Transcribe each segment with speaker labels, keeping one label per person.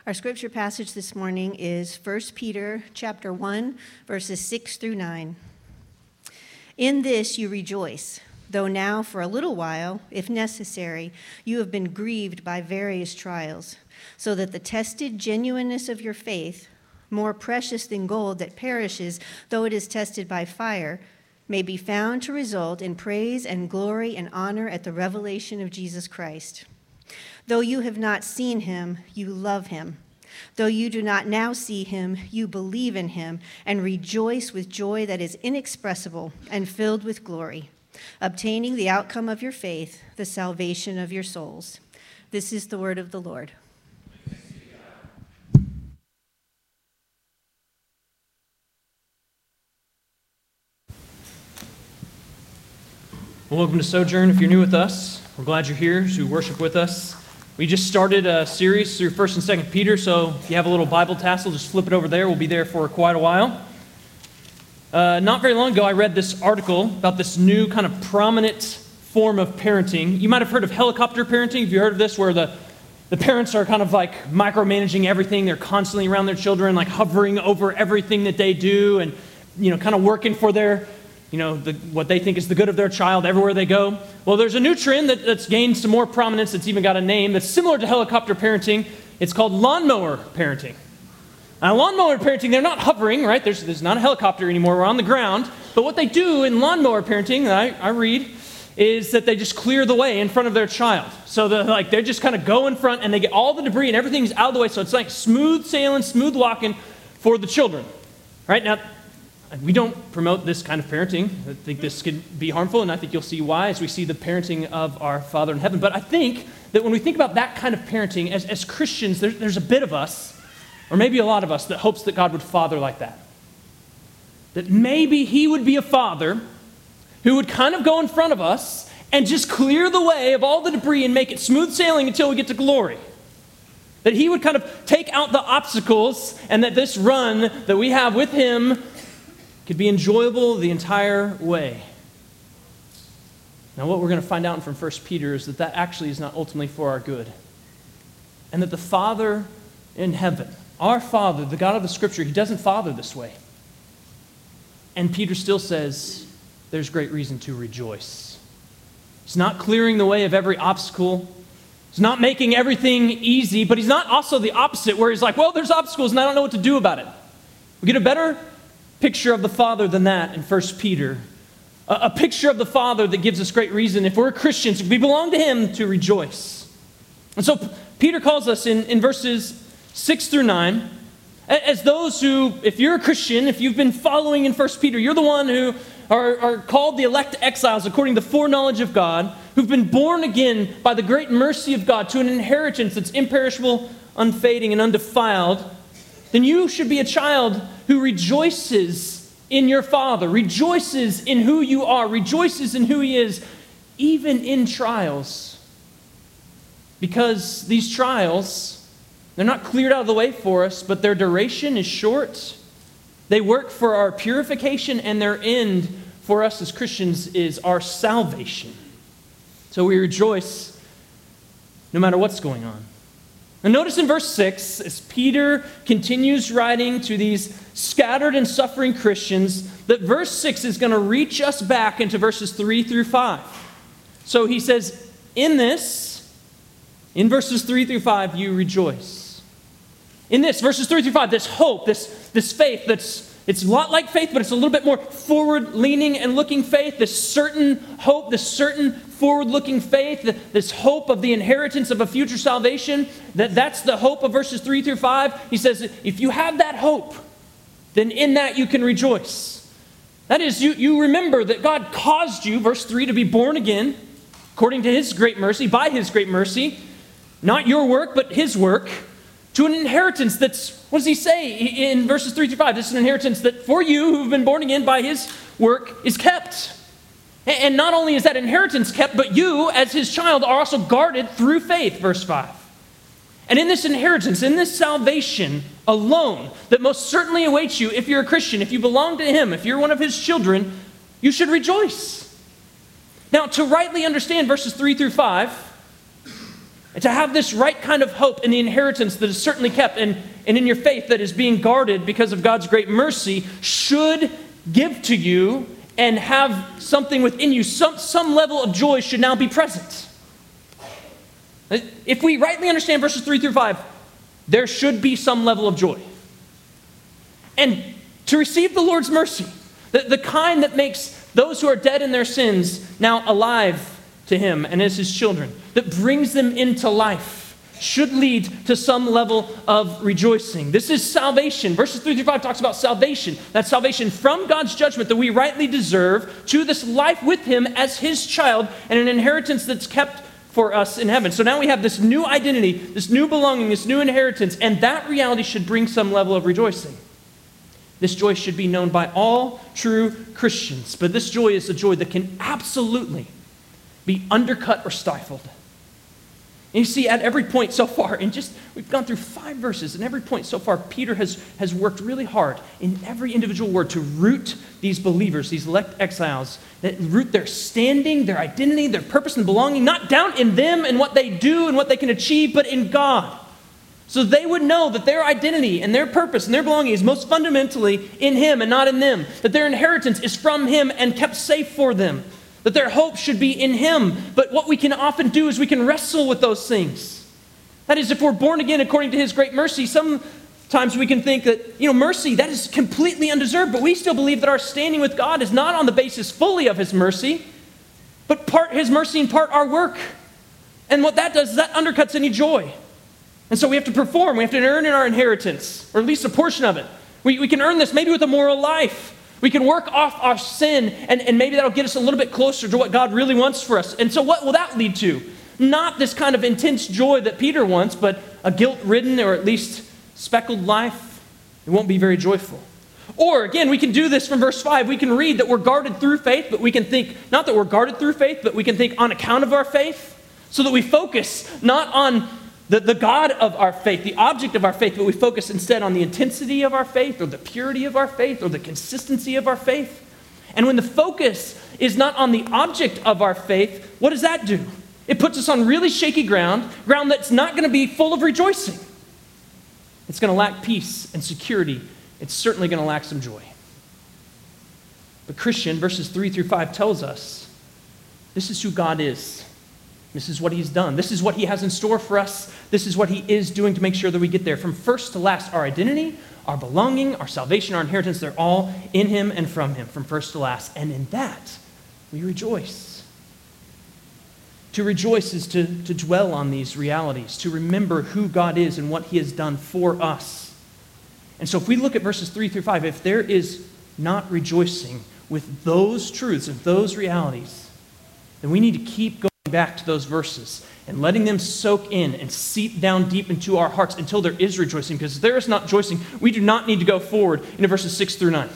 Speaker 1: Our scripture passage this morning is 1 Peter chapter 1, verses 6 through 9. In this you rejoice, though now for a little while, if necessary, you have been grieved by various trials, so that the tested genuineness of your faith, more precious than gold that perishes, though it is tested by fire, may be found to result in praise and glory and honor at the revelation of Jesus Christ. Though you have not seen him, you love him. Though you do not now see him, you believe in him and rejoice with joy that is inexpressible and filled with glory, obtaining the outcome of your faith, the salvation of your souls. This is the word of the Lord.
Speaker 2: Well, welcome to Sojourn. If you're new with us, we're glad you're here to worship with us. We just started a series through 1st and 2nd Peter, so if you have a little Bible tassel, just flip it over there. We'll be there for quite a while. Not very long ago, I read this article about this new kind of prominent form of parenting. You might have heard of helicopter parenting. Have you heard of this, where the parents are kind of like micromanaging everything? They're constantly around their children, like hovering over everything that they do and, kind of working for their what they think is the good of their child everywhere they go. Well, there's a new trend that's gained some more prominence. It's even got a name that's similar to helicopter parenting. It's called lawnmower parenting. Now, lawnmower parenting, they're not hovering, right? There's not a helicopter anymore. We're on the ground. But what they do in lawnmower parenting, I read, is that they just clear the way in front of their child. So they just kind of go in front and they get all the debris and everything's out of the way. So it's like smooth sailing, smooth walking for the children. Right now, we don't promote this kind of parenting. I think this could be harmful, and I think you'll see why as we see the parenting of our Father in heaven. But I think that when we think about that kind of parenting, as Christians, there's a bit of us, or maybe a lot of us, that hopes that God would father like that. That maybe he would be a father who would kind of go in front of us and just clear the way of all the debris and make it smooth sailing until we get to glory. That he would kind of take out the obstacles, and that this run that we have with him could be enjoyable the entire way. Now, what we're going to find out from 1 Peter is that actually is not ultimately for our good. And that the Father in heaven, our Father, the God of the Scripture, he doesn't father this way. And Peter still says there's great reason to rejoice. He's not clearing the way of every obstacle. He's not making everything easy, but he's not also the opposite, where he's like, well, there's obstacles and I don't know what to do about it. We get a better picture of the Father than that in 1 Peter. A picture of the Father that gives us great reason, if we're Christians, if we belong to him, to rejoice. And so Peter calls us in verses 6 through 9 as those who, if you're a Christian, if you've been following in 1 Peter, you're the one who are called the elect exiles according to the foreknowledge of God, who've been born again by the great mercy of God to an inheritance that's imperishable, unfading, and undefiled. Then you should be a child who rejoices in your Father, rejoices in who you are, rejoices in who he is, even in trials. Because these trials, they're not cleared out of the way for us, but their duration is short. They work for our purification, and their end for us as Christians is our salvation. So we rejoice no matter what's going on. And notice in verse 6, as Peter continues writing to these scattered and suffering Christians, that verse 6 is going to reach us back into verses 3 through 5. So he says, in verses 3 through 5, you rejoice. In this, verses 3 through 5, this hope, this faith it's a lot like faith, but it's a little bit more forward-leaning and looking faith, this certain hope, this certain forward-looking faith, this hope of the inheritance of a future salvation, that's the hope of verses 3 through 5. He says, if you have that hope, then in that you can rejoice. That is, you remember that God caused you, verse 3, to be born again, according to his great mercy, by his great mercy, not your work, but his work, to an inheritance that's, what does he say in verses 3 through 5? This is an inheritance that for you who've been born again by his work is kept. And not only is that inheritance kept, but you as his child are also guarded through faith, verse 5. And in this inheritance, in this salvation alone, that most certainly awaits you if you're a Christian, if you belong to him, if you're one of his children, you should rejoice. Now, to rightly understand verses 3 through 5, And to have this right kind of hope in the inheritance that is certainly kept and in your faith that is being guarded because of God's great mercy should give to you and have something within you. Some level of joy should now be present. If we rightly understand verses 3 through 5, there should be some level of joy. And to receive the Lord's mercy, the kind that makes those who are dead in their sins now alive to him and as his children, that brings them into life, should lead to some level of rejoicing. This is salvation. Verses 3 through 5 talks about salvation. That's salvation from God's judgment that we rightly deserve to this life with him as his child and an inheritance that's kept for us in heaven. So now we have this new identity, this new belonging, this new inheritance, and that reality should bring some level of rejoicing. This joy should be known by all true Christians, but this joy is a joy that can absolutely be undercut or stifled. And you see, at every point so far, we've gone through 5 verses, and every point so far, Peter has worked really hard in every individual word to root these believers, these elect exiles, that root their standing, their identity, their purpose and belonging, not down in them and what they do and what they can achieve, but in God. So they would know that their identity and their purpose and their belonging is most fundamentally in him and not in them, that their inheritance is from him and kept safe for them, that their hope should be in him. But what we can often do is we can wrestle with those things. That is, if we're born again according to his great mercy, sometimes we can think that, mercy, that is completely undeserved, but we still believe that our standing with God is not on the basis fully of his mercy, but part his mercy and part our work. And what that does is that undercuts any joy. And so we have to perform, we have to earn in our inheritance, or at least a portion of it. We can earn this maybe with a moral life. We can work off our sin, and maybe that'll get us a little bit closer to what God really wants for us. And so what will that lead to? Not this kind of intense joy that Peter wants, but a guilt-ridden or at least speckled life. It won't be very joyful. Or, again, we can do this from verse 5. We can read that we're guarded through faith, but we can think, not that we're guarded through faith, but we can think on account of our faith, so that we focus not on the God of our faith, the object of our faith, but we focus instead on the intensity of our faith or the purity of our faith or the consistency of our faith. And when the focus is not on the object of our faith, what does that do? It puts us on really shaky ground that's not going to be full of rejoicing. It's going to lack peace and security. It's certainly going to lack some joy. But Christian, verses 3 through 5 tells us this is who God is. This is what he's done. This is what he has in store for us. This is what he is doing to make sure that we get there. From first to last, our identity, our belonging, our salvation, our inheritance, they're all in him and from him, from first to last. And in that, we rejoice. To rejoice is to dwell on these realities, to remember who God is and what he has done for us. And so if we look at verses 3 through 5, if there is not rejoicing with those truths and those realities, then we need to keep going back to those verses and letting them soak in and seep down deep into our hearts until there is rejoicing. Because if there is not rejoicing, we do not need to go forward into verses 6 through 9.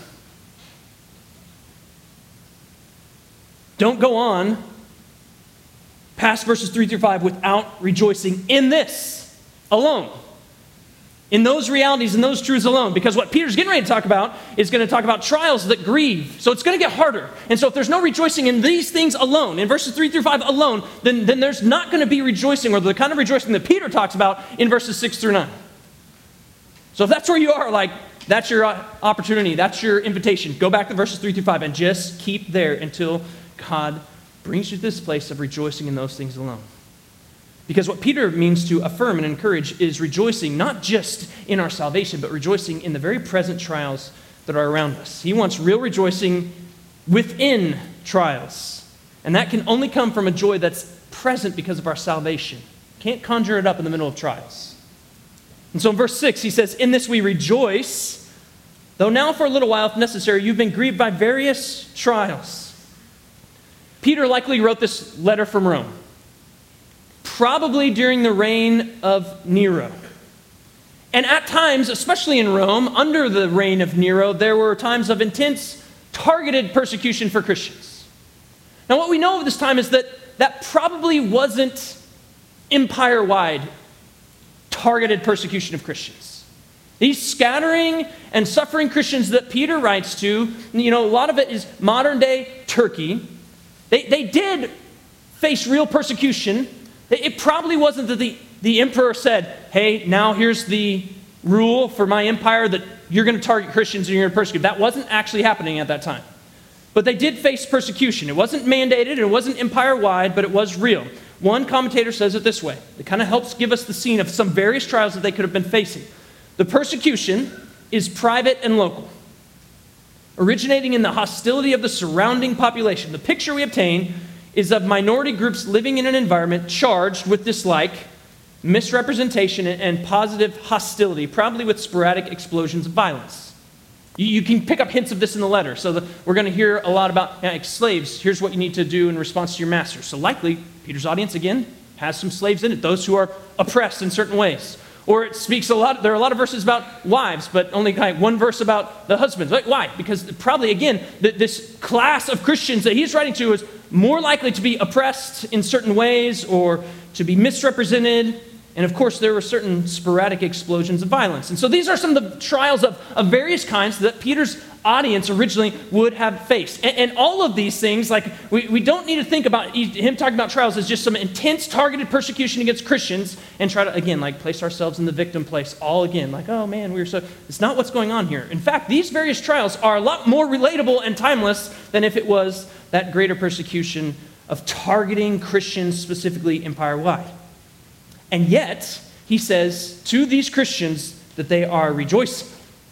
Speaker 2: Don't go on past verses 3 through 5 without rejoicing in this alone. In those realities and those truths alone. Because what Peter's getting ready to talk about is going to talk about trials that grieve. So it's going to get harder. And so if there's no rejoicing in these things alone, in verses 3 through 5 alone, then there's not going to be rejoicing, or the kind of rejoicing that Peter talks about in verses 6 through 9. So if that's where you are, that's your opportunity, that's your invitation. Go back to verses 3 through 5 and just keep there until God brings you to this place of rejoicing in those things alone. Because what Peter means to affirm and encourage is rejoicing not just in our salvation, but rejoicing in the very present trials that are around us. He wants real rejoicing within trials. And that can only come from a joy that's present because of our salvation. Can't conjure it up in the middle of trials. And so in verse 6, he says, "In this we rejoice, though now for a little while, if necessary, you've been grieved by various trials." Peter likely wrote this letter from Rome, probably during the reign of Nero. And at times, especially in Rome, under the reign of Nero, there were times of intense, targeted persecution for Christians. Now, what we know of this time is that probably wasn't empire-wide targeted persecution of Christians. These scattering and suffering Christians that Peter writes to, a lot of it is modern-day Turkey. They did face real persecution, It probably wasn't that the emperor said, hey, now here's the rule for my empire that you're going to target Christians and you're going to persecute. That wasn't actually happening at that time. But they did face persecution. It wasn't mandated, it wasn't empire-wide, but it was real. One commentator says it this way. It kind of helps give us the scene of some various trials that they could have been facing. The persecution is private and local, originating in the hostility of the surrounding population. The picture we obtain is of minority groups living in an environment charged with dislike, misrepresentation, and positive hostility, probably with sporadic explosions of violence. You can pick up hints of this in the letter. So we're going to hear a lot about slaves. Here's what you need to do in response to your master. So likely, Peter's audience, again, has some slaves in it, those who are oppressed in certain ways. Or it speaks a lot, there are a lot of verses about wives, but only one verse about the husbands. Why? Because probably, again, this class of Christians that he's writing to is more likely to be oppressed in certain ways or to be misrepresented. And of course, there were certain sporadic explosions of violence. And so these are some of the trials of various kinds that Peter's audience originally would have faced. And all of these things, like we don't need to think about him talking about trials as just some intense targeted persecution against Christians and try to, again, like place ourselves in the victim place all again. Like, oh man, it's not what's going on here. In fact, these various trials are a lot more relatable and timeless than if it was that greater persecution of targeting Christians specifically empire-wide. And yet, he says to these Christians that they are rejoicing,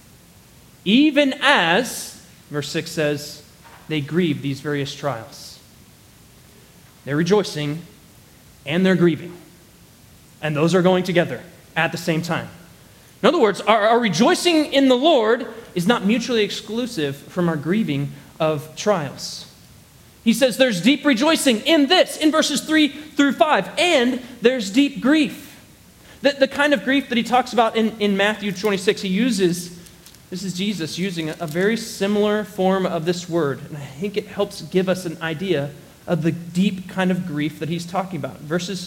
Speaker 2: even as, verse 6 says, they grieve these various trials. They're rejoicing and they're grieving. And those are going together at the same time. In other words, our rejoicing in the Lord is not mutually exclusive from our grieving of trials. He says there's deep rejoicing in this, in verses 3 through 5, and there's deep grief. The kind of grief that he talks about in Matthew 26, this is Jesus using a very similar form of this word, and I think it helps give us an idea of the deep kind of grief that he's talking about. Verses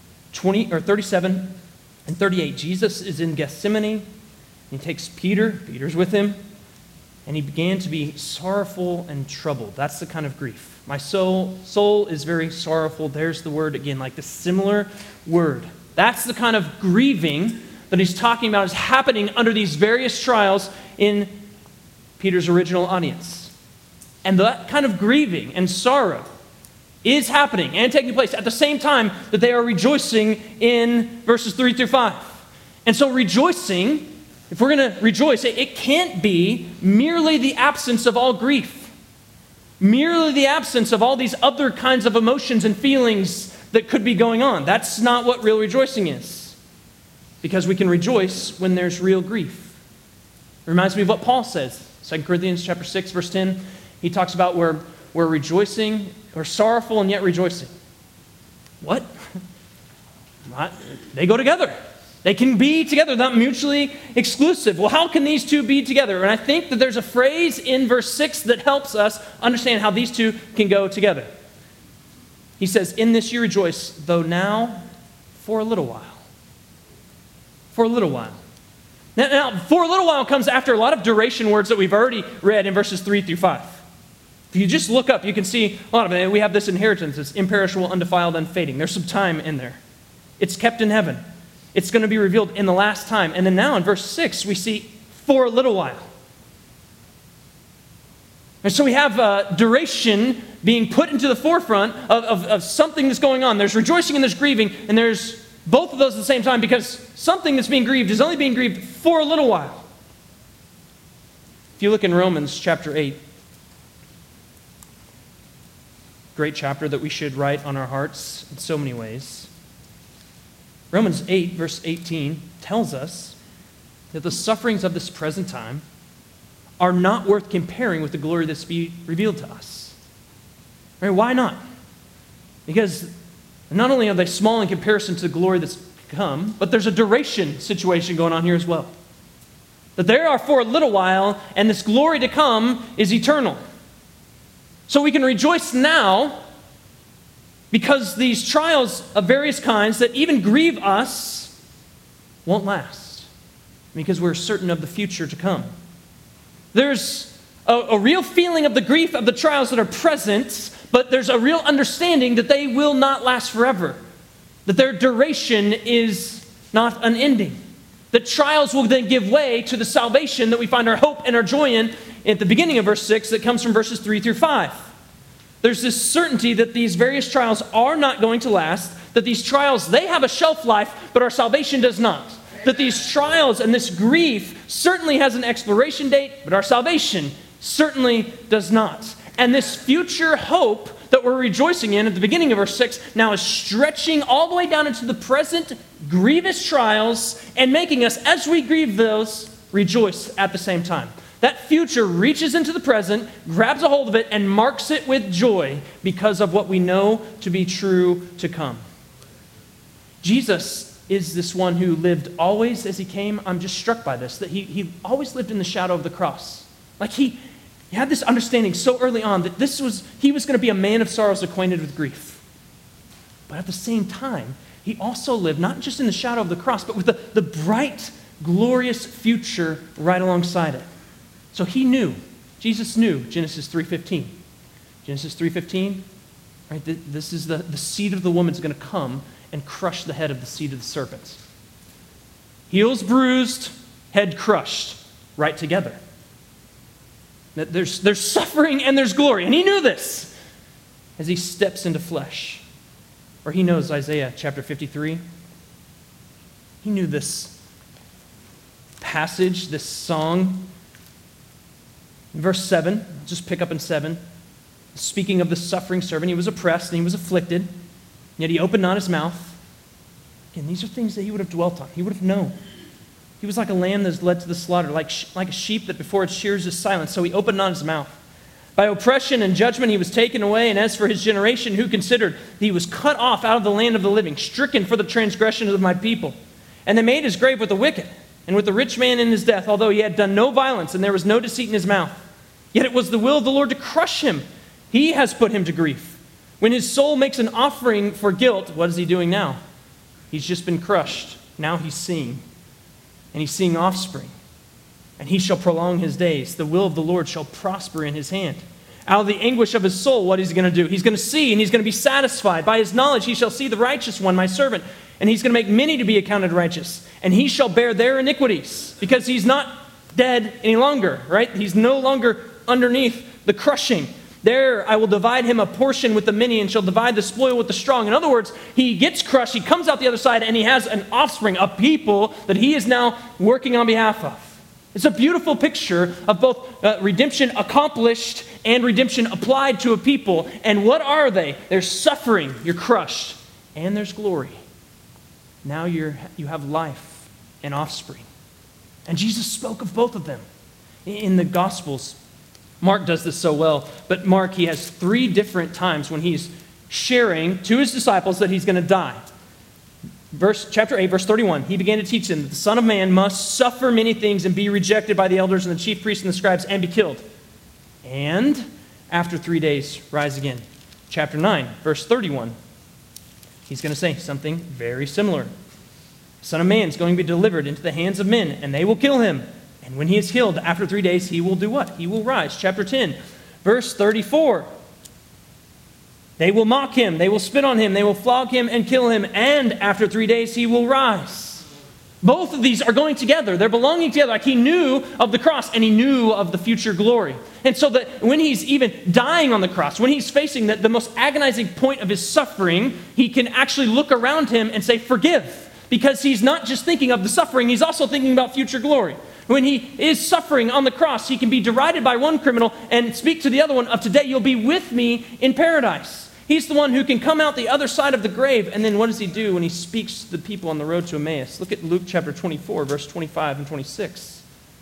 Speaker 2: 37 and 38, Jesus is in Gethsemane. He takes Peter's with him, and he began to be sorrowful and troubled. That's the kind of grief. My soul is very sorrowful. There's the word again, like the similar word. That's the kind of grieving that he's talking about is happening under these various trials in Peter's original audience. And that kind of grieving and sorrow is happening and taking place at the same time that they are rejoicing in verses 3 through 5. And so rejoicing, if we're going to rejoice, it can't be merely the absence of all grief. Merely the absence of all these other kinds of emotions and feelings that could be going on. That's not what real rejoicing is. Because we can rejoice when there's real grief. It reminds me of what Paul says. 2 Corinthians chapter 6, verse 10. He talks about where we're rejoicing, or sorrowful and yet rejoicing. What? They go together. They can be together, not mutually exclusive. Well, how can these two be together? And I think that there's a phrase in verse 6 that helps us understand how these two can go together. He says, in this you rejoice, though now for a little while. For a little while. Now, for a little while comes after a lot of duration words that we've already read in verses 3 through 5. If you just look up, you can see a lot of it. We have this inheritance. It's imperishable, undefiled, unfading. There's some time in there. It's kept in heaven. It's going to be revealed in the last time. And then now in verse 6, we see for a little while. And so we have duration being put into the forefront of something that's going on. There's rejoicing and there's grieving, and there's both of those at the same time because something that's being grieved is only being grieved for a little while. If you look in Romans chapter 8, great chapter that we should write on our hearts in so many ways. Romans 8, verse 18, tells us that the sufferings of this present time are not worth comparing with the glory that's be revealed to us. Right? Why not? Because not only are they small in comparison to the glory that's to come, but there's a duration situation going on here as well. That they are for a little while, and this glory to come is eternal. So we can rejoice now because these trials of various kinds that even grieve us won't last. Because we're certain of the future to come. There's a real feeling of the grief of the trials that are present, but there's a real understanding that they will not last forever. that their duration is not unending. That trials will then give way to the salvation that we find our hope and our joy in at the beginning of verse 6 that comes from verses 3 through 5. There's this certainty that these various trials are not going to last, that these trials, they have a shelf life, but our salvation does not. That these trials and this grief certainly has an expiration date, but our salvation certainly does not. And this future hope that we're rejoicing in at the beginning of verse 6 now is stretching all the way down into the present grievous trials and making us, as we grieve those, rejoice at the same time. That future reaches into the present, grabs a hold of it, and marks it with joy because of what we know to be true to come. Jesus is this one who lived always as he came. I'm just struck by this, that he always lived in the shadow of the cross. Like he had this understanding so early on that he was going to be a man of sorrows acquainted with grief. But at the same time, he also lived not just in the shadow of the cross, but with the bright, glorious future right alongside it. So he knew, Jesus knew Genesis 3:15. Genesis 3:15, right? This is the seed of the woman is going to come and crush the head of the seed of the serpent. Heels bruised, head crushed, right together. There's suffering and there's glory. And he knew this as he steps into flesh. Or he knows Isaiah chapter 53. He knew this passage, this song. In verse 7, just pick up in 7. Speaking of the suffering servant, he was oppressed and he was afflicted, yet he opened not his mouth. Again, these are things that he would have dwelt on. He would have known. He was like a lamb that is led to the slaughter, like a sheep that before its shears is silent, so he opened not his mouth. By oppression and judgment he was taken away, and as for his generation, who considered that he was cut off out of the land of the living, stricken for the transgressions of my people. And they made his grave with the wicked, and with the rich man in his death, although he had done no violence, and there was no deceit in his mouth. Yet it was the will of the Lord to crush him. He has put him to grief. When his soul makes an offering for guilt, what is he doing now? He's just been crushed. Now he's seeing. And he's seeing offspring. And he shall prolong his days. The will of the Lord shall prosper in his hand. Out of the anguish of his soul, what is he going to do? He's going to see and he's going to be satisfied. By his knowledge he shall see the righteous one, my servant. And he's going to make many to be accounted righteous. And he shall bear their iniquities. Because he's not dead any longer, right? He's no longer underneath the crushing. There I will divide him a portion with the many and shall divide the spoil with the strong. In other words, he gets crushed, he comes out the other side, and he has an offspring, a people that he is now working on behalf of. It's a beautiful picture of both redemption accomplished and redemption applied to a people. And what are they? There's suffering, you're crushed, and there's glory. Now you have life and offspring. And Jesus spoke of both of them in the Gospels. Mark does this so well, but Mark, he has 3 different times when he's sharing to his disciples that he's going to die. Chapter 8, verse 31, he began to teach them that the Son of Man must suffer many things and be rejected by the elders and the chief priests and the scribes and be killed. And after 3 days, rise again. Chapter 9, verse 31, he's going to say something very similar. The Son of Man is going to be delivered into the hands of men, and they will kill him. And when he is killed, after 3 days, he will do what? He will rise. Chapter 10, verse 34. They will mock him, they will spit on him, they will flog him and kill him, and after 3 days he will rise. Both of these are going together. They're belonging together. Like he knew of the cross and he knew of the future glory. And so that when he's even dying on the cross, when he's facing the most agonizing point of his suffering, he can actually look around him and say, forgive. Because he's not just thinking of the suffering, he's also thinking about future glory. When he is suffering on the cross, he can be derided by one criminal and speak to the other one of today, you'll be with me in paradise. He's the one who can come out the other side of the grave. And then what does he do when he speaks to the people on the road to Emmaus? Look at Luke chapter 24, verse 25 and 26.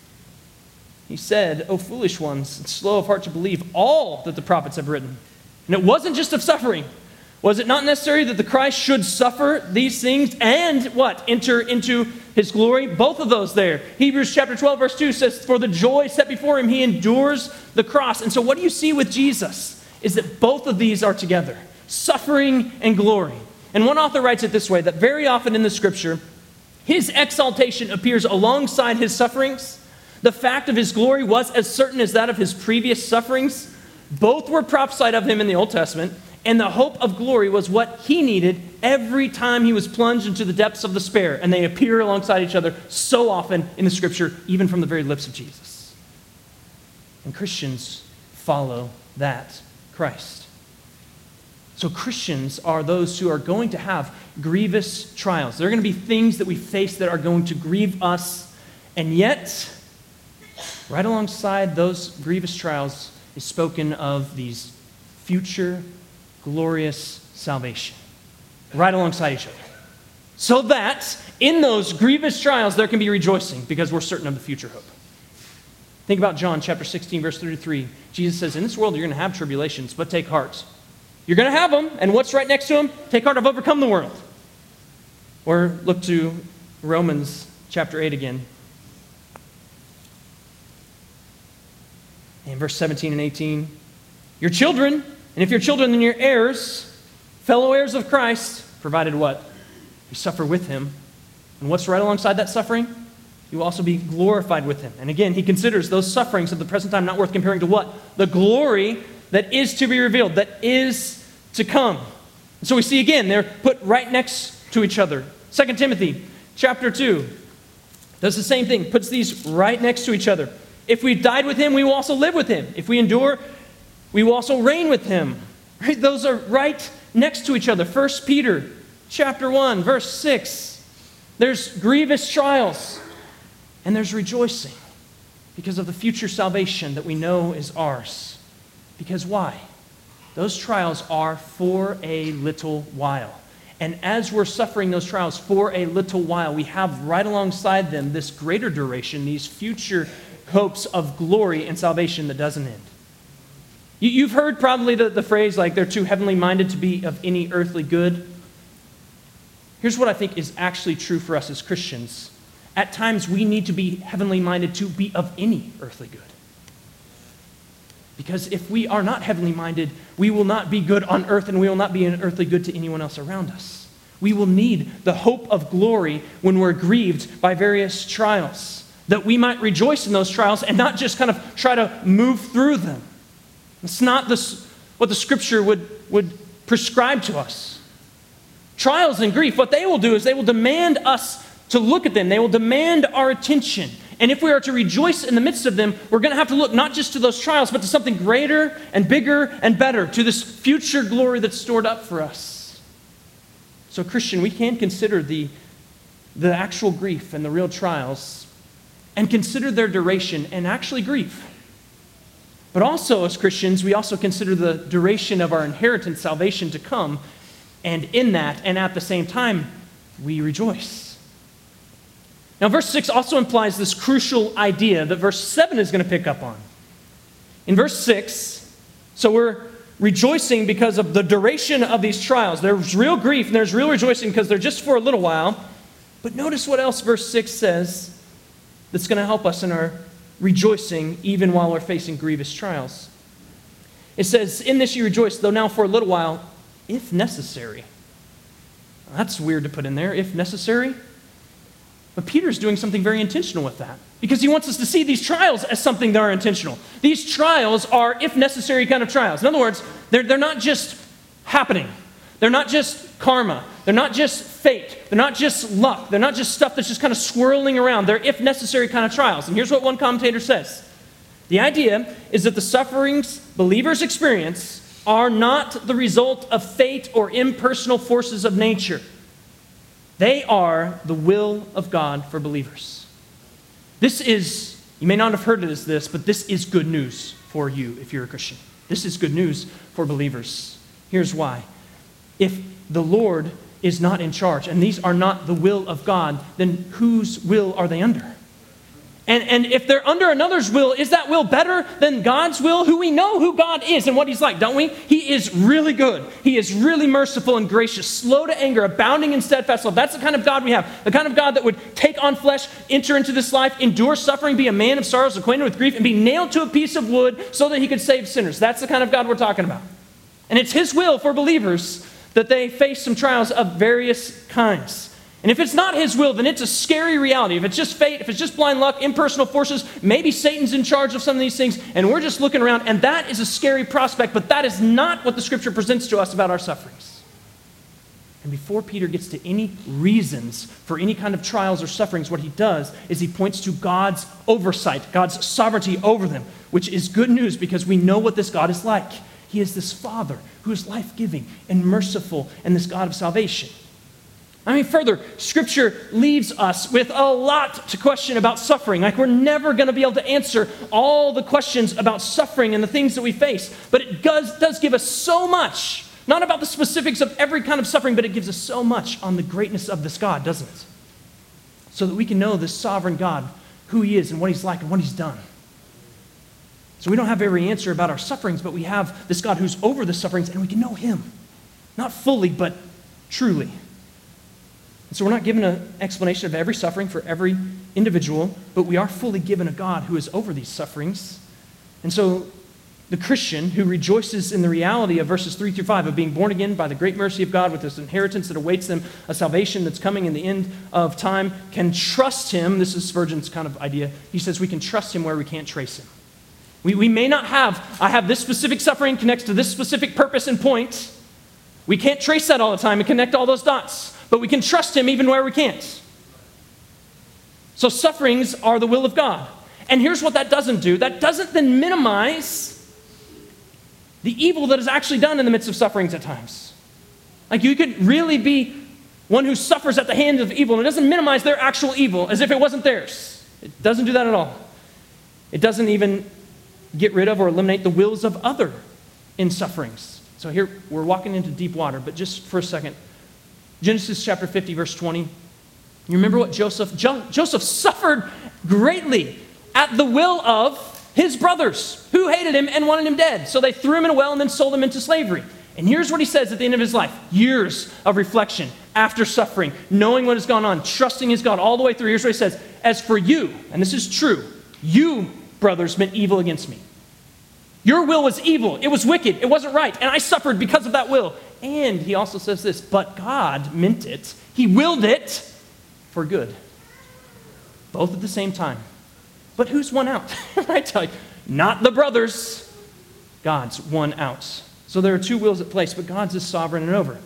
Speaker 2: He said, O foolish ones, slow of heart to believe all that the prophets have written. And it wasn't just of suffering. Was it not necessary that the Christ should suffer these things and what? Enter into his glory? Both of those there. Hebrews chapter 12, verse 2 says, for the joy set before him, he endures the cross. And so what do you see with Jesus is that both of these are together, suffering and glory. And one author writes it this way, that very often in the scripture, his exaltation appears alongside his sufferings. The fact of his glory was as certain as that of his previous sufferings. Both were prophesied of him in the Old Testament. And the hope of glory was what he needed every time he was plunged into the depths of despair, and they appear alongside each other so often in the Scripture, even from the very lips of Jesus. And Christians follow that Christ. So Christians are those who are going to have grievous trials. There are going to be things that we face that are going to grieve us, and yet, right alongside those grievous trials is spoken of these future glorious salvation. Right alongside each other. So that in those grievous trials there can be rejoicing because we're certain of the future hope. Think about John chapter 16, verse 33. Jesus says, in this world you're going to have tribulations, but take heart. You're going to have them, and what's right next to them? Take heart, I've overcome the world. Or look to Romans chapter 8 again. In verse 17 and 18, you're children, and if you're children, then you're heirs, fellow heirs of Christ, provided what? You suffer with him. And what's right alongside that suffering? You will also be glorified with him. And again, he considers those sufferings of the present time not worth comparing to what? The glory that is to be revealed, that is to come. And so we see again, they're put right next to each other. 2 Timothy chapter 2 does the same thing, puts these right next to each other. If we've died with him, we will also live with him. If we endure, we will also reign with him. Right? Those are right next to each other. 1 Peter chapter 1, verse 6. There's grievous trials, and there's rejoicing because of the future salvation that we know is ours. Because why? Those trials are for a little while. And as we're suffering those trials for a little while, we have right alongside them this greater duration, these future hopes of glory and salvation that doesn't end. You've heard probably the phrase like they're too heavenly minded to be of any earthly good. Here's what I think is actually true for us as Christians. At times we need to be heavenly minded to be of any earthly good. Because if we are not heavenly minded, we will not be good on earth and we will not be an earthly good to anyone else around us. We will need the hope of glory when we're grieved by various trials, that we might rejoice in those trials and not just kind of try to move through them. It's not what the Scripture would prescribe to us. Trials and grief, what they will do is they will demand us to look at them. They will demand our attention. And if we are to rejoice in the midst of them, we're going to have to look not just to those trials, but to something greater and bigger and better, to this future glory that's stored up for us. So, Christian, we can consider the actual grief and the real trials and consider their duration and actually grieve. But also, as Christians, we also consider the duration of our inheritance, salvation to come, and in that, and at the same time, we rejoice. Now, verse 6 also implies this crucial idea that verse 7 is going to pick up on. In verse 6, so we're rejoicing because of the duration of these trials. There's real grief and there's real rejoicing because they're just for a little while. But notice what else verse 6 says that's going to help us in our rejoicing even while we're facing grievous trials. It says, in this you rejoice, though now for a little while, if necessary. Well, that's weird to put in there, if necessary. But Peter's doing something very intentional with that because he wants us to see these trials as something that are intentional. These trials are, if necessary, kind of trials. In other words, they're not just happening. They're not just karma. They're not just fate. They're not just luck. They're not just stuff that's just kind of swirling around. They're, if necessary, kind of trials. And here's what one commentator says. The idea is that the sufferings believers experience are not the result of fate or impersonal forces of nature. They are the will of God for believers. This is, you may not have heard it as this, but this is good news for you if you're a Christian. This is good news for believers. Here's why. If the Lord is not in charge, and these are not the will of God, then whose will are they under? And if they're under another's will, is that will better than God's will? Who we know who God is and what he's like, don't we? He is really good. He is really merciful and gracious, slow to anger, abounding in steadfast love. That's the kind of God we have. The kind of God that would take on flesh, enter into this life, endure suffering, be a man of sorrows, acquainted with grief, and be nailed to a piece of wood so that he could save sinners. That's the kind of God we're talking about. And it's his will for believers that they face some trials of various kinds. And if it's not his will, then it's a scary reality. If it's just fate, if it's just blind luck, impersonal forces, maybe Satan's in charge of some of these things, and we're just looking around, and that is a scary prospect, but that is not what the Scripture presents to us about our sufferings. And before Peter gets to any reasons for any kind of trials or sufferings, what he does is he points to God's oversight, God's sovereignty over them, which is good news because we know what this God is like. He is this Father who is life-giving and merciful and this God of salvation. Further, Scripture leaves us with a lot to question about suffering. Like we're never going to be able to answer all the questions about suffering and the things that we face. But it does give us so much. Not about the specifics of every kind of suffering, but it gives us so much on the greatness of this God, doesn't it? So that we can know this sovereign God, who he is and what he's like and what he's done. So we don't have every answer about our sufferings, but we have this God who's over the sufferings, and we can know him. Not fully, but truly. And so we're not given an explanation of every suffering for every individual, but we are fully given a God who is over these sufferings. And so the Christian who rejoices in the reality of verses 3 through 5 of being born again by the great mercy of God with this inheritance that awaits them, a salvation that's coming in the end of time, can trust him. This is Spurgeon's kind of idea. He says we can trust him where we can't trace him. We may not I have this specific suffering connects to this specific purpose and point. We can't trace that all the time and connect all those dots, but we can trust him even where we can't. So sufferings are the will of God. And here's what that doesn't do. That doesn't then minimize the evil that is actually done in the midst of sufferings at times. Like you could really be one who suffers at the hands of evil, and it doesn't minimize their actual evil as if it wasn't theirs. It doesn't do that at all. It doesn't even get rid of or eliminate the wills of other in sufferings. So here, we're walking into deep water, but just for a second. Genesis chapter 50, verse 20. You remember what Joseph suffered greatly at the will of his brothers, who hated him and wanted him dead. So they threw him in a well and then sold him into slavery. And here's what he says at the end of his life. Years of reflection, after suffering, knowing what has gone on, trusting his God all the way through. Here's what he says. As for you, and this is true, you, brothers, meant evil against me. Your will was evil. It was wicked. It wasn't right. And I suffered because of that will. And he also says this, but God meant it. He willed it for good. Both at the same time. But who's won out? Right? Like, not the brothers. God's won out. So there are two wills at place, but God's is sovereign and over.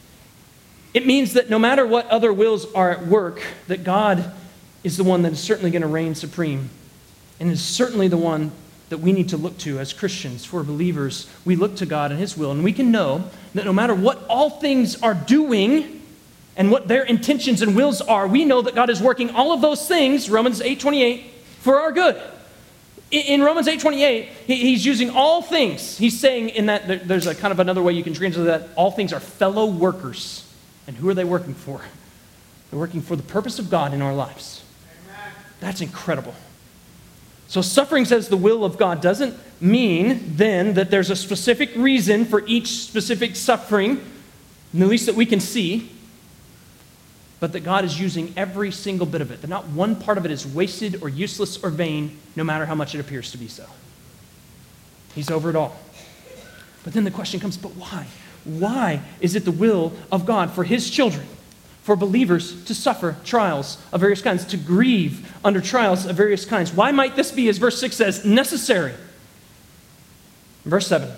Speaker 2: It means that no matter what other wills are at work, that God is the one that is certainly going to reign supreme, and is certainly the one that we need to look to as Christians. For believers, we look to God and his will, and we can know that no matter what all things are doing and what their intentions and wills are, we know that God is working all of those things, Romans 8:28, for our good. In Romans 8:28, he's using all things. He's saying in that, there's a kind of another way you can translate that, all things are fellow workers. And who are they working for? They're working for the purpose of God in our lives. Amen. That's incredible. So suffering says the will of God doesn't mean then that there's a specific reason for each specific suffering, at least that we can see, but that God is using every single bit of it, that not one part of it is wasted or useless or vain, no matter how much it appears to be so. He's over it all. But then the question comes, but why? Why is it the will of God for his children, for believers to suffer trials of various kinds, to grieve under trials of various kinds? Why might this be, as verse 6 says, necessary? Verse 7.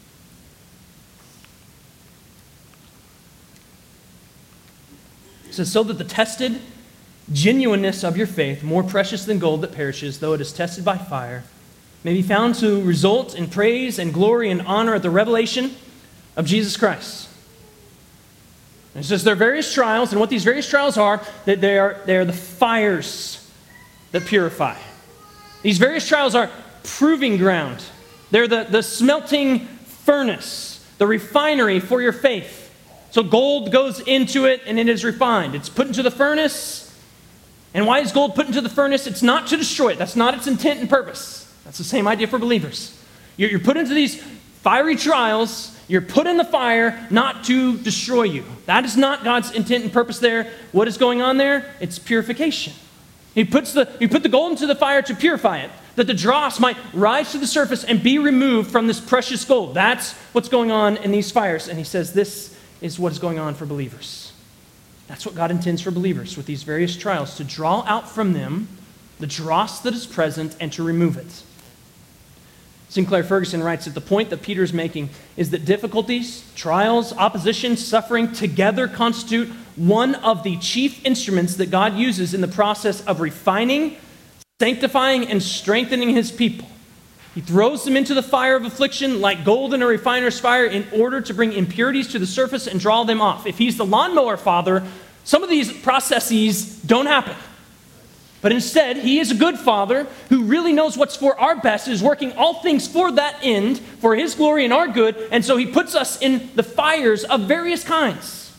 Speaker 2: It says, so that the tested genuineness of your faith, more precious than gold that perishes, though it is tested by fire, may be found to result in praise and glory and honor at the revelation of Jesus Christ. And it says there are various trials, and what these various trials are, that they are the fires that purify. These various trials are proving ground. They're the smelting furnace, the refinery for your faith. So gold goes into it and it is refined. It's put into the furnace. And why is gold put into the furnace? It's not to destroy it. That's not its intent and purpose. That's the same idea for believers. You're put into these fiery trials. You're put in the fire not to destroy you. That is not God's intent and purpose there. What is going on there? It's purification. He put the gold into the fire to purify it, that the dross might rise to the surface and be removed from this precious gold. That's what's going on in these fires. And he says this is what is going on for believers. That's what God intends for believers with these various trials, to draw out from them the dross that is present and to remove it. Sinclair Ferguson writes that the point that Peter's making is that difficulties, trials, opposition, suffering together constitute one of the chief instruments that God uses in the process of refining, sanctifying, and strengthening his people. He throws them into the fire of affliction like gold in a refiner's fire in order to bring impurities to the surface and draw them off. If he's the lawnmower father, some of these processes don't happen. But instead, he is a good father who really knows what's for our best, is working all things for that end, for his glory and our good, and so he puts us in the fires of various kinds.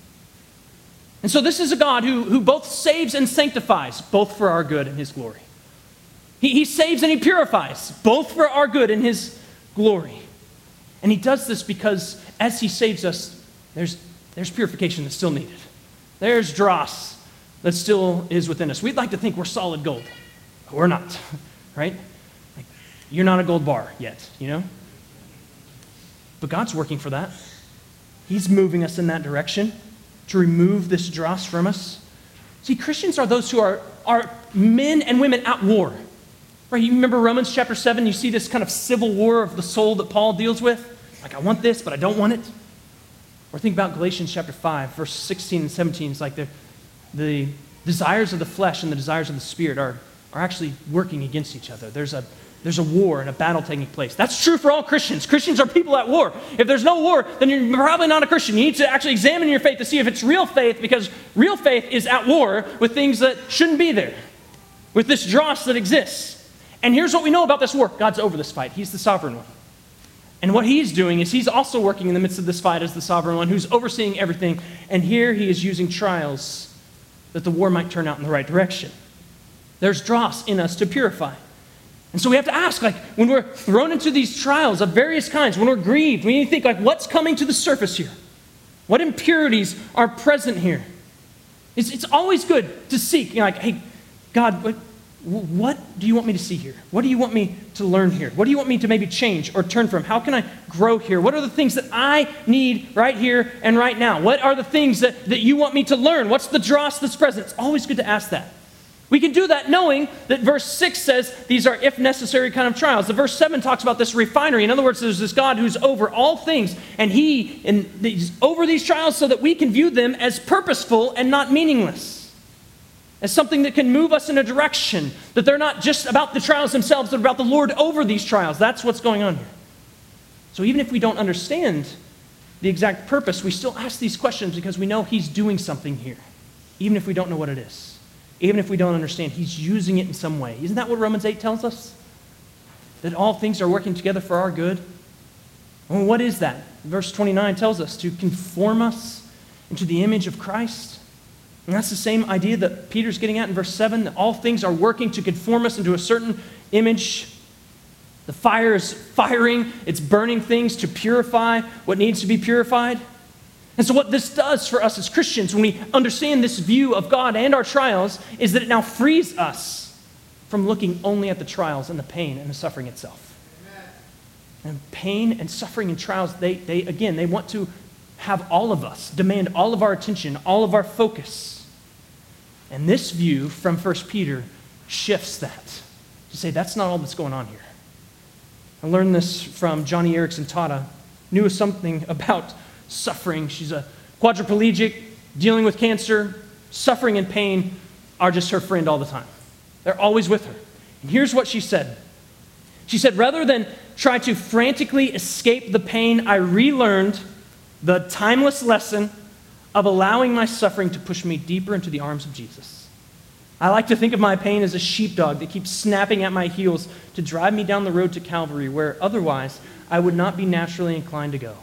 Speaker 2: And so this is a God who both saves and sanctifies, both for our good and his glory. He saves and he purifies, both for our good and his glory. And he does this because as he saves us, there's purification that's still needed. There's dross that still is within us. We'd like to think we're solid gold, but we're not, right? Like, you're not a gold bar yet, you know? But God's working for that. He's moving us in that direction to remove this dross from us. See, Christians are those who are men and women at war. Right? You remember Romans chapter 7, you see this kind of civil war of the soul that Paul deals with? Like, I want this, but I don't want it. Or think about Galatians chapter 5, verse 16 and 17. It's like the desires of the flesh and the desires of the spirit are actually working against each other. There's a war and a battle taking place. That's true for all Christians. Christians are people at war. If there's no war, then you're probably not a Christian. You need to actually examine your faith to see if it's real faith, because real faith is at war with things that shouldn't be there, with this dross that exists. And here's what we know about this war. God's over this fight. He's the sovereign one. And what he's doing is he's also working in the midst of this fight as the sovereign one who's overseeing everything. And here he is using trials that the war might turn out in the right direction. There's dross in us to purify. And so we have to ask, like, when we're thrown into these trials of various kinds, when we're grieved, we need to think, like, what's coming to the surface here? What impurities are present here? It's always good to seek, like, hey, God, what do you want me to see here? What do you want me to learn here? What do you want me to maybe change or turn from? How can I grow here? What are the things that I need right here and right now? What are the things that you want me to learn? What's the dross that's present? It's always good to ask that. We can do that knowing that verse 6 says these are if necessary kind of trials. The verse 7 talks about this refinery. In other words, there's this God who's over all things, and he's over these trials so that we can view them as purposeful and not meaningless. As something that can move us in a direction, that they're not just about the trials themselves, they're about the Lord over these trials. That's what's going on here. So even if we don't understand the exact purpose, we still ask these questions because we know he's doing something here, even if we don't know what it is. Even if we don't understand, he's using it in some way. Isn't that what Romans 8 tells us? That all things are working together for our good? Well, what is that? Verse 29 tells us to conform us into the image of Christ. And that's the same idea that Peter's getting at in verse 7, that all things are working to conform us into a certain image. The fire is firing, it's burning things to purify what needs to be purified. And so what this does for us as Christians, when we understand this view of God and our trials, is that it now frees us from looking only at the trials and the pain and the suffering itself. Amen. And pain and suffering and trials, they want to have all of us, demand all of our attention, all of our focus. And this view from 1 Peter shifts that to say that's not all that's going on here. I learned this from Johnny Erickson Tata, knew something about suffering. She's a quadriplegic, dealing with cancer. Suffering and pain are just her friend all the time. They're always with her. And here's what she said. She said, rather than try to frantically escape the pain, I relearned the timeless lesson of allowing my suffering to push me deeper into the arms of Jesus. I like to think of my pain as a sheepdog that keeps snapping at my heels to drive me down the road to Calvary, where otherwise I would not be naturally inclined to go.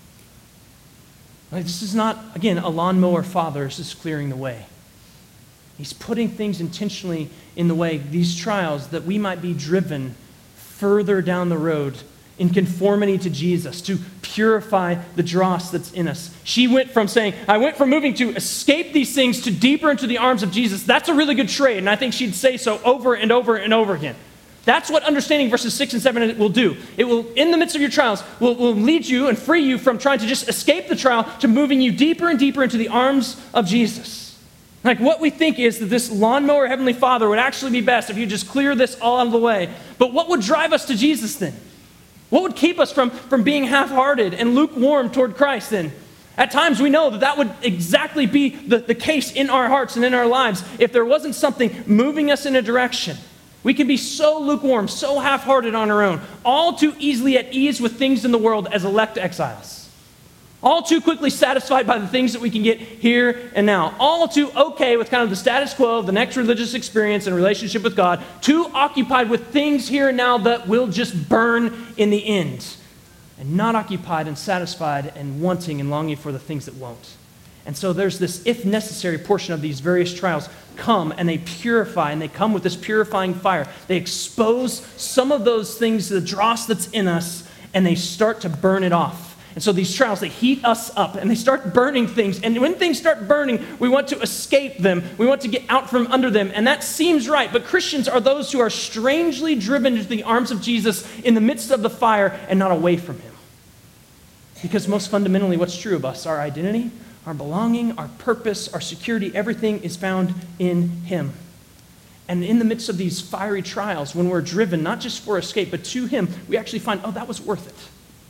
Speaker 2: This is not, again, a lawnmower father. This is clearing the way. He's putting things intentionally in the way, these trials, that we might be driven further down the road in conformity to Jesus, to purify the dross that's in us. She went from saying, I went from moving to escape these things to deeper into the arms of Jesus. That's a really good trade, and I think she'd say so over and over and over again. That's what understanding verses 6 and 7 will do. It will, in the midst of your trials, will lead you and free you from trying to just escape the trial to moving you deeper and deeper into the arms of Jesus. Like, what we think is that this lawnmower Heavenly Father would actually be best if you just clear this all out of the way. But what would drive us to Jesus then? What would keep us from being half-hearted and lukewarm toward Christ then? At times we know that would exactly be the case in our hearts and in our lives if there wasn't something moving us in a direction. We can be so lukewarm, so half-hearted on our own, all too easily at ease with things in the world as elect exiles. All too quickly satisfied by the things that we can get here and now. All too okay with kind of the status quo of the next religious experience and relationship with God. Too occupied with things here and now that will just burn in the end. And not occupied and satisfied and wanting and longing for the things that won't. And so there's this if necessary portion of these various trials come and they purify, and they come with this purifying fire. They expose some of those things, the dross that's in us, and they start to burn it off. And so these trials, they heat us up and they start burning things. And when things start burning, we want to escape them. We want to get out from under them. And that seems right. But Christians are those who are strangely driven into the arms of Jesus in the midst of the fire and not away from him. Because most fundamentally, what's true of us, our identity, our belonging, our purpose, our security, everything is found in him. And in the midst of these fiery trials, when we're driven, not just for escape, but to him, we actually find, oh, that was worth it.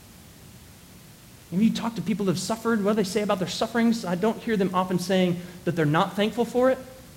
Speaker 2: When you talk to people that have suffered, what do they say about their sufferings? I don't hear them often saying that they're not thankful for it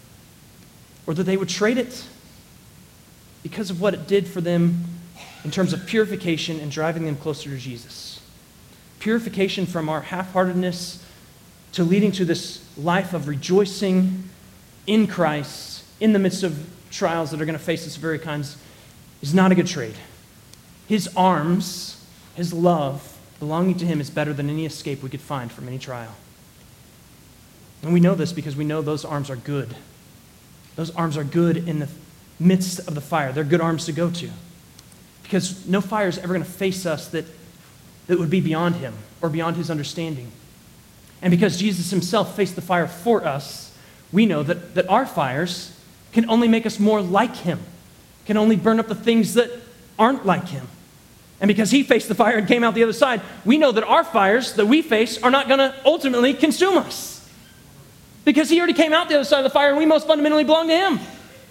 Speaker 2: or that they would trade it because of what it did for them in terms of purification and driving them closer to Jesus. Purification from our half-heartedness to leading to this life of rejoicing in Christ in the midst of trials that are going to face us of very kinds is not a good trade. His arms, his love, belonging to him is better than any escape we could find from any trial. And we know this because we know those arms are good. Those arms are good in the midst of the fire. They're good arms to go to. Because no fire is ever going to face us that would be beyond him or beyond his understanding. And because Jesus himself faced the fire for us, we know that our fires can only make us more like him, can only burn up the things that aren't like him. And because he faced the fire and came out the other side, we know that our fires that we face are not going to ultimately consume us. Because he already came out the other side of the fire and we most fundamentally belong to him. Amen.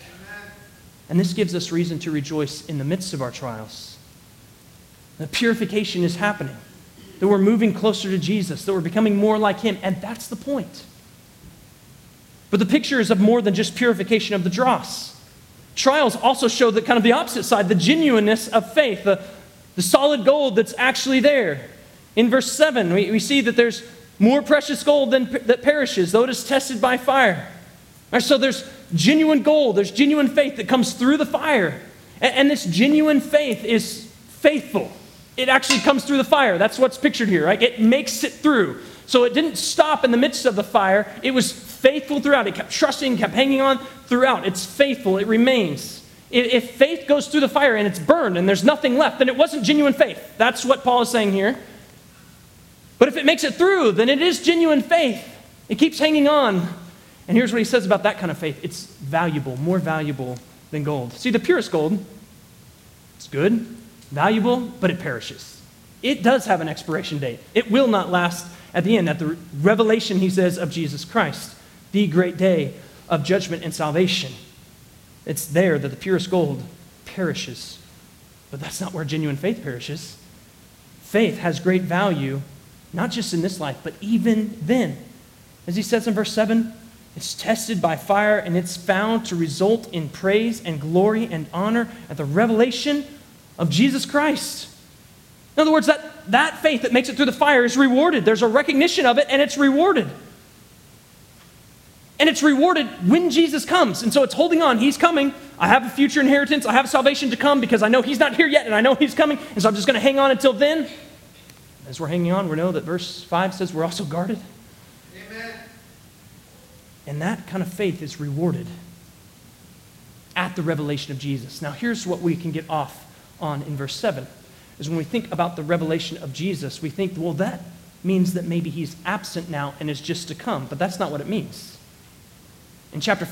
Speaker 2: And this gives us reason to rejoice in the midst of our trials. The purification is happening. That we're moving closer to Jesus, that we're becoming more like him, and that's the point. But the picture is of more than just purification of the dross. Trials also show the kind of the opposite side, the genuineness of faith, the solid gold that's actually there. In verse 7, we see that there's more precious gold that perishes, though it is tested by fire. Right, so there's genuine gold, there's genuine faith that comes through the fire. And this genuine faith is faithful. It actually comes through the fire. That's what's pictured here, right? It makes it through. So it didn't stop in the midst of the fire. It was faithful throughout. It kept trusting, kept hanging on throughout. It's faithful. It remains. If faith goes through the fire and it's burned and there's nothing left, then it wasn't genuine faith. That's what Paul is saying here. But if it makes it through, then it is genuine faith. It keeps hanging on. And here's what he says about that kind of faith. It's valuable, more valuable than gold. See, the purest gold, it's good, valuable, but it perishes. It does have an expiration date. It will not last at the end, at the revelation, he says, of Jesus Christ, the great day of judgment and salvation. It's there that the purest gold perishes. But that's not where genuine faith perishes. Faith has great value, not just in this life, but even then. As he says in verse 7, it's tested by fire and it's found to result in praise and glory and honor at the revelation of Jesus Christ. In other words, that faith that makes it through the fire is rewarded. There's a recognition of it and it's rewarded. And it's rewarded when Jesus comes. And so it's holding on. He's coming. I have a future inheritance. I have salvation to come because I know he's not here yet and I know he's coming. And so I'm just going to hang on until then. As we're hanging on, we know that verse 5 says we're also guarded. Amen. And that kind of faith is rewarded at the revelation of Jesus. Now here's what we can get off on in verse 7. Is when we think about the revelation of Jesus, we think, well, that means that maybe he's absent now and is just to come. But that's not what it means. In verse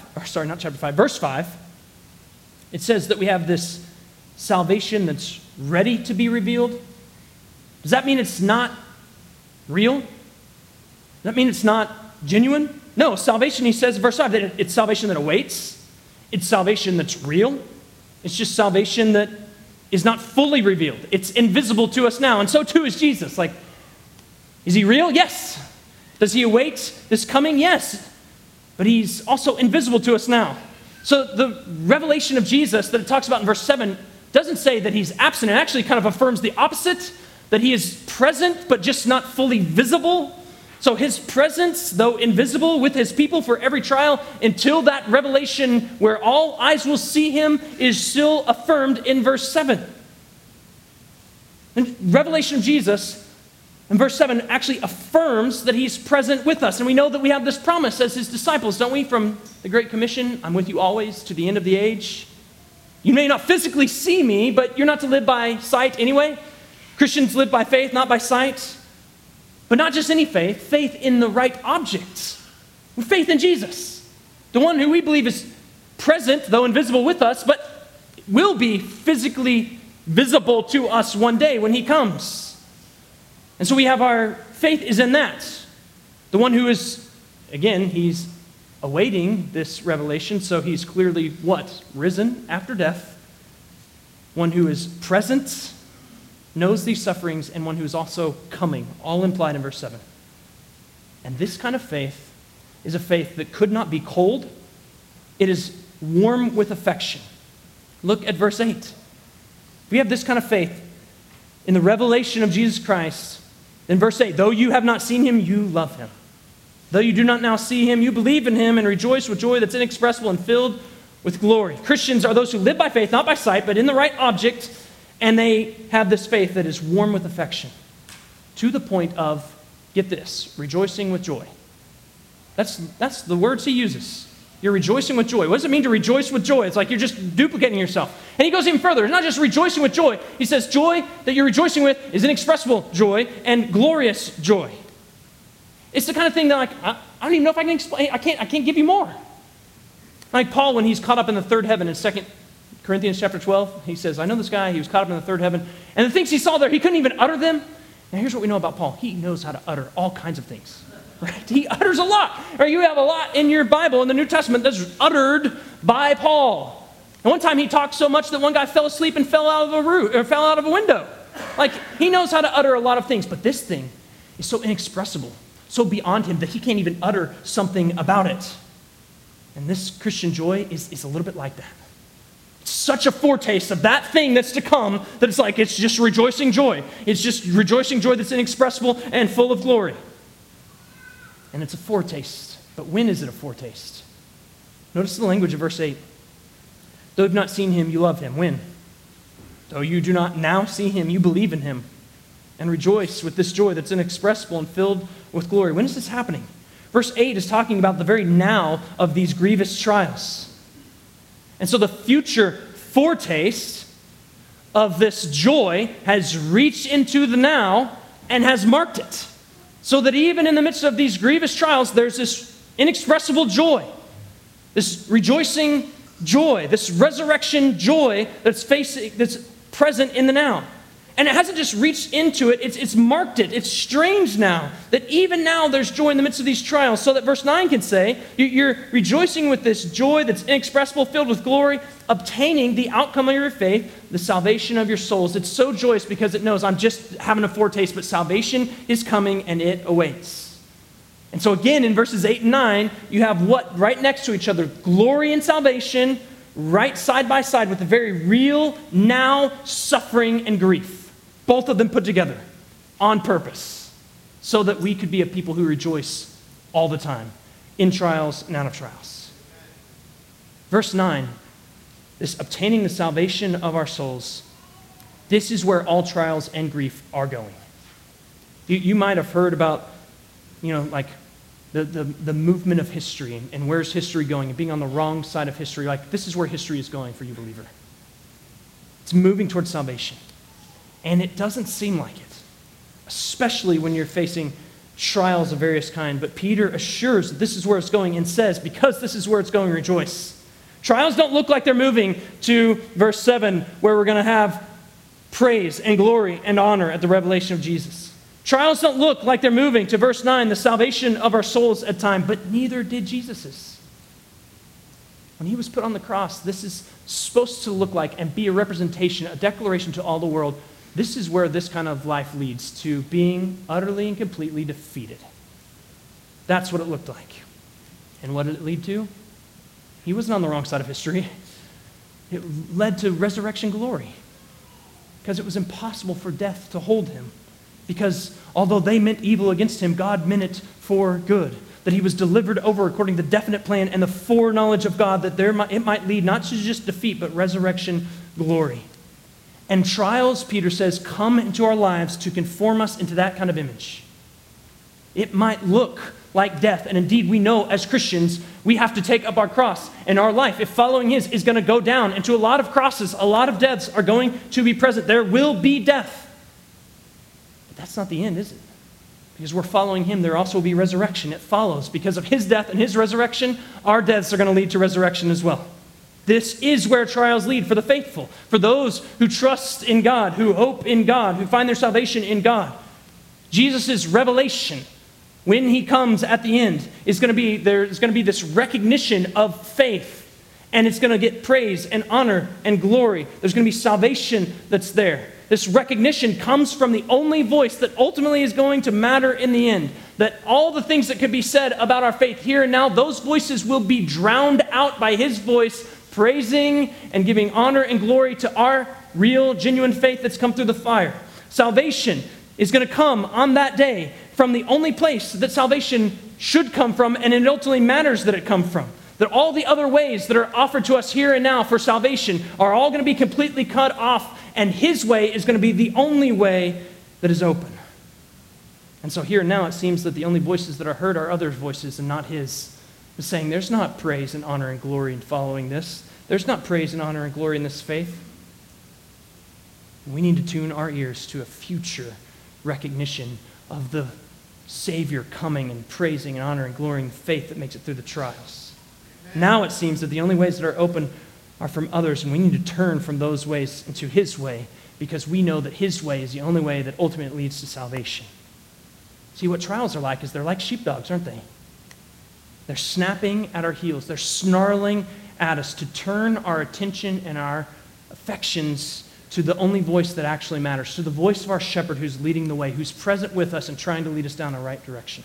Speaker 2: 5, it says that we have this salvation that's ready to be revealed. Does that mean it's not real? Does that mean it's not genuine? No, salvation, he says in verse 5, that it's salvation that awaits. It's salvation that's real. It's just salvation that is not fully revealed. It's invisible to us now, and so too is Jesus. Like, is he real? Yes. Does he await this coming? Yes. But he's also invisible to us now. So the revelation of Jesus that it talks about in verse 7 doesn't say that he's absent. It actually kind of affirms the opposite, that he is present but just not fully visible. So his presence, though invisible with his people for every trial, until that revelation where all eyes will see him, is still affirmed in verse 7. And revelation of Jesus in verse 7 actually affirms that he's present with us. And we know that we have this promise as his disciples, don't we, from the Great Commission? I'm with you always to the end of the age. You may not physically see me, but you're not to live by sight anyway. Christians live by faith, not by sight. But not just any faith, faith in the right object. Faith in Jesus, the one who we believe is present, though invisible with us, but will be physically visible to us one day when he comes. And so we have our faith is in that. The one who is, again, he's awaiting this revelation, so he's clearly what? Risen after death. One who is present, knows these sufferings, and one who is also coming, all implied in verse 7. And this kind of faith is a faith that could not be cold. It is warm with affection. Look at verse 8. We have this kind of faith in the revelation of Jesus Christ. In verse 8, though you have not seen him, you love him. Though you do not now see him, you believe in him and rejoice with joy that's inexpressible and filled with glory. Christians are those who live by faith, not by sight, but in the right object, and they have this faith that is warm with affection, to the point of, get this, rejoicing with joy. That's the words he uses. You're rejoicing with joy. What does it mean to rejoice with joy? It's like you're just duplicating yourself. And he goes even further. It's not just rejoicing with joy. He says joy that you're rejoicing with is inexpressible joy and glorious joy. It's the kind of thing that I don't even know if I can explain. I can't give you more. Like Paul, when he's caught up in the third heaven in 2 Corinthians chapter 12, he says, I know this guy, he was caught up in the third heaven, and the things he saw there, he couldn't even utter them. Now here's what we know about Paul. He knows how to utter all kinds of things. Right? He utters a lot. Or you have a lot in your Bible in the New Testament that's uttered by Paul. And one time he talked so much that one guy fell asleep and fell out of a window. Like, he knows how to utter a lot of things, but this thing is so inexpressible, so beyond him that he can't even utter something about it. And this Christian joy is a little bit like that. It's such a foretaste of that thing that's to come that it's like it's just rejoicing joy. It's just rejoicing joy that's inexpressible and full of glory. And it's a foretaste. But when is it a foretaste? Notice the language of verse 8. Though you have not seen him, you love him. When? Though you do not now see him, you believe in him and rejoice with this joy that's inexpressible and filled with glory. When is this happening? Verse 8 is talking about the very now of these grievous trials. And so the future foretaste of this joy has reached into the now and has marked it. So that even in the midst of these grievous trials, there's this inexpressible joy, this rejoicing joy, this resurrection joy that's present in the now. And it hasn't just reached into it, it's marked it. It's strange now that even now there's joy in the midst of these trials, so that verse 9 can say, you're rejoicing with this joy that's inexpressible, filled with glory, obtaining the outcome of your faith, the salvation of your souls. It's so joyous because it knows I'm just having a foretaste, but salvation is coming and it awaits. And so again, in verses 8 and 9, you have what right next to each other? Glory and salvation, right side by side with the very real now suffering and grief. Both of them put together on purpose so that we could be a people who rejoice all the time in trials and out of trials. Verse 9, this obtaining the salvation of our souls, this is where all trials and grief are going. You might have heard about, like the movement of history and where's history going and being on the wrong side of history. Like, this is where history is going for you, believer. It's moving towards salvation. And it doesn't seem like it, especially when you're facing trials of various kind. But Peter assures that this is where it's going and says, because this is where it's going, rejoice. Trials don't look like they're moving to verse 7, where we're going to have praise and glory and honor at the revelation of Jesus. Trials don't look like they're moving to verse 9, the salvation of our souls at time, but neither did Jesus's. When he was put on the cross, this is supposed to look like and be a representation, a declaration to all the world. This is where this kind of life leads to being utterly and completely defeated. That's what it looked like. And what did it lead to? He wasn't on the wrong side of history. It led to resurrection glory because it was impossible for death to hold him. Because although they meant evil against him, God meant it for good. That he was delivered over according to the definite plan and the foreknowledge of God, that it might lead not to just defeat, but resurrection glory. And trials, Peter says, come into our lives to conform us into that kind of image. It might look like death, and indeed we know as Christians we have to take up our cross, and our life, if following his, is going to go down into a lot of crosses. A lot of deaths are going to be present. There will be death. But that's not the end, is it? Because we're following him, there also will be resurrection. It follows. Because of his death and his resurrection, our deaths are going to lead to resurrection as well. This is where trials lead for the faithful, for those who trust in God, who hope in God, who find their salvation in God. Jesus' revelation, when he comes at the end, is going to be, there's going to be this recognition of faith, and it's going to get praise and honor and glory. There's going to be salvation that's there. This recognition comes from the only voice that ultimately is going to matter in the end. That all the things that could be said about our faith here and now, those voices will be drowned out by his voice, praising and giving honor and glory to our real, genuine faith that's come through the fire. Salvation is going to come on that day from the only place that salvation should come from, and it ultimately matters that it come from. That all the other ways that are offered to us here and now for salvation are all going to be completely cut off, and his way is going to be the only way that is open. And so here and now it seems that the only voices that are heard are others' voices and not his. It's saying there's not praise and honor and glory in following this. There's not praise and honor and glory in this faith. We need to tune our ears to a future recognition of the Savior coming and praising and honor and glory and faith that makes it through the trials. Now it seems that the only ways that are open are from others, and we need to turn from those ways into his way, because we know that his way is the only way that ultimately leads to salvation. See, what trials are like is they're like sheepdogs, aren't they? They're snapping at our heels. They're snarling at us to turn our attention and our affections to the only voice that actually matters, to the voice of our shepherd who's leading the way, who's present with us and trying to lead us down the right direction.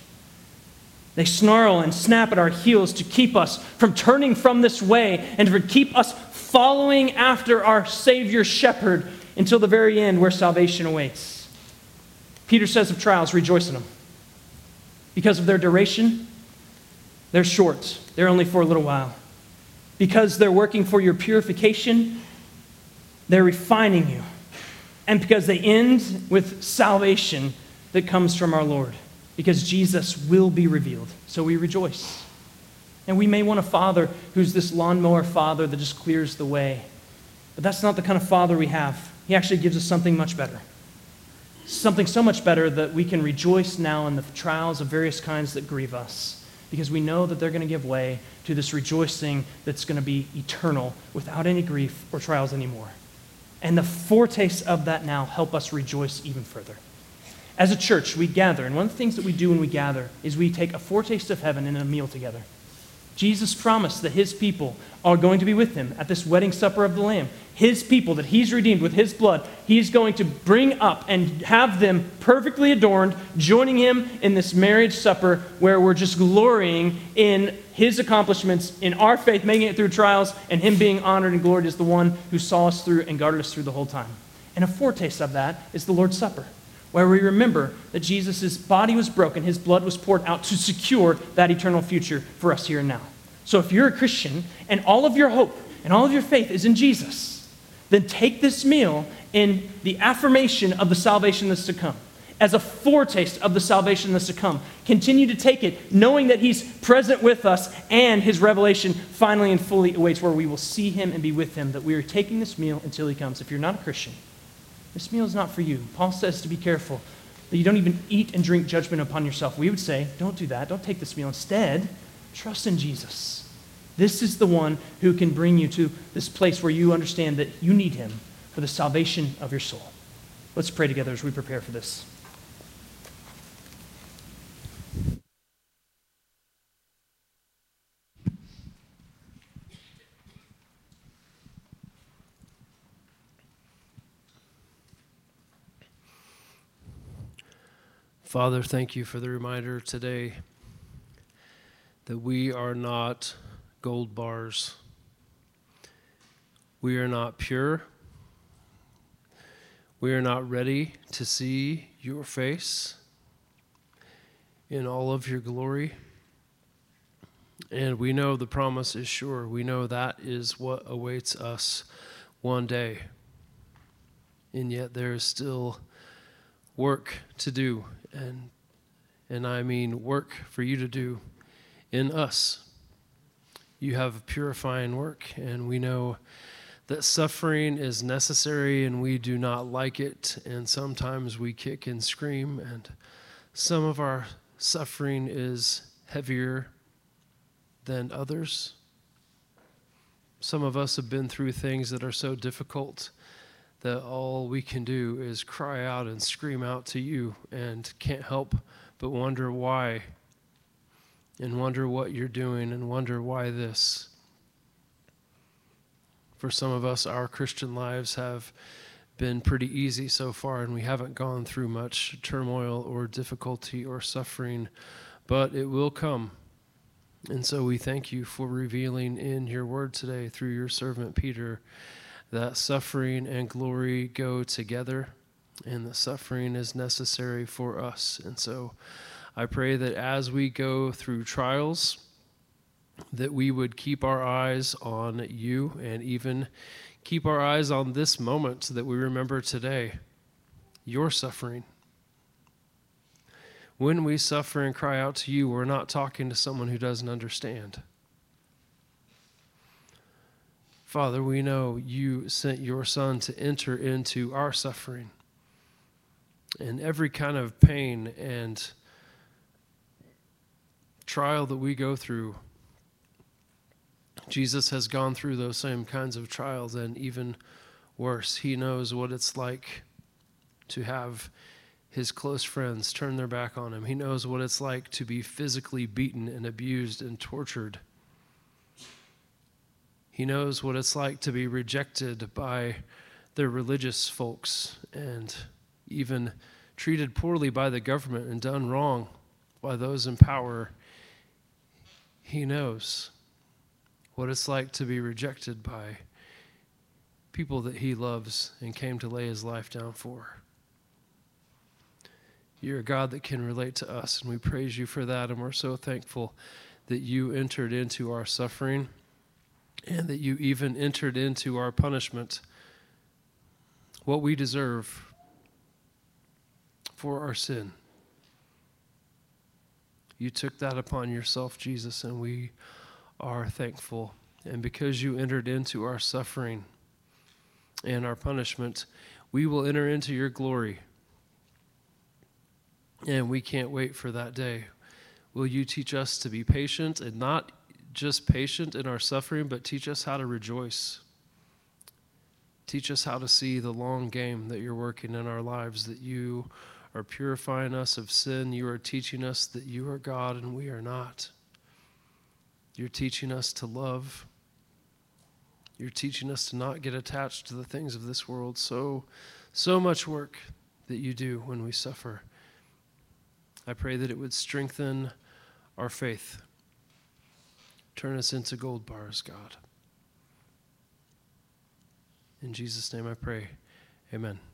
Speaker 2: They snarl and snap at our heels to keep us from turning from this way and to keep us following after our Savior shepherd until the very end where salvation awaits. Peter says of trials, rejoice in them. Because of their duration, they're short. They're only for a little while. Because they're working for your purification, they're refining you. And because they end with salvation that comes from our Lord. Because Jesus will be revealed. So we rejoice. And we may want a father who's this lawnmower father that just clears the way. But that's not the kind of father we have. He actually gives us something much better. Something so much better that we can rejoice now in the trials of various kinds that grieve us. Because we know that they're going to give way to this rejoicing that's going to be eternal without any grief or trials anymore. And the foretastes of that now help us rejoice even further. As a church, we gather, and one of the things that we do when we gather is we take a foretaste of heaven in a meal together. Jesus promised that his people are going to be with him at this wedding supper of the Lamb. His people that he's redeemed with his blood, he's going to bring up and have them perfectly adorned, joining him in this marriage supper where we're just glorying in his accomplishments, in our faith, making it through trials, and him being honored and gloried as the one who saw us through and guarded us through the whole time. And a foretaste of that is the Lord's Supper, where we remember that Jesus' body was broken, his blood was poured out to secure that eternal future for us here and now. So if you're a Christian and all of your hope and all of your faith is in Jesus, then take this meal in the affirmation of the salvation that's to come, as a foretaste of the salvation that's to come. Continue to take it, knowing that he's present with us and his revelation finally and fully awaits, where we will see him and be with him, that we are taking this meal until he comes. If you're not a Christian, this meal is not for you. Paul says to be careful that you don't even eat and drink judgment upon yourself. We would say, don't do that. Don't take this meal. Instead, trust in Jesus. This is the one who can bring you to this place where you understand that you need him for the salvation of your soul. Let's pray together as we prepare for this.
Speaker 3: Father, thank you for the reminder today that we are not gold bars. We are not pure. We are not ready to see your face in all of your glory. And we know the promise is sure. We know that is what awaits us one day. And yet there is still work to do, and I mean work for you to do in us. You have purifying work, and we know that suffering is necessary, and we do not like it, and sometimes we kick and scream, and some of our suffering is heavier than others. Some of us have been through things that are so difficult that all we can do is cry out and scream out to you and can't help but wonder why, and wonder what you're doing, and wonder why this. For some of us, our Christian lives have been pretty easy so far, and we haven't gone through much turmoil or difficulty or suffering, but it will come. And so we thank you for revealing in your word today through your servant Peter that suffering and glory go together, and the suffering is necessary for us. And so I pray that as we go through trials, that we would keep our eyes on you, and even keep our eyes on this moment that we remember today, your suffering. When we suffer and cry out to you, we're not talking to someone who doesn't understand. Father, we know you sent your Son to enter into our suffering and every kind of pain and trial that we go through. Jesus has gone through those same kinds of trials, and even worse. He knows what it's like to have his close friends turn their back on him. He knows what it's like to be physically beaten and abused and tortured. He knows what it's like to be rejected by their religious folks and even treated poorly by the government and done wrong by those in power. He knows what it's like to be rejected by people that he loves and came to lay his life down for. You're a God that can relate to us, and we praise you for that, and we're so thankful that you entered into our suffering and that you even entered into our punishment, what we deserve for our sin. You took that upon yourself, Jesus, and we are thankful. And because you entered into our suffering and our punishment, we will enter into your glory. And we can't wait for that day. Will you teach us to be patient, and not just patient in our suffering, but teach us how to rejoice. Teach us how to see the long game that you're working in our lives, that you are purifying us of sin. You are teaching us that you are God and we are not. You're teaching us to love. You're teaching us to not get attached to the things of this world. So much work that you do when we suffer. I pray that it would strengthen our faith. Turn us into gold bars, God. In Jesus' name I pray. Amen.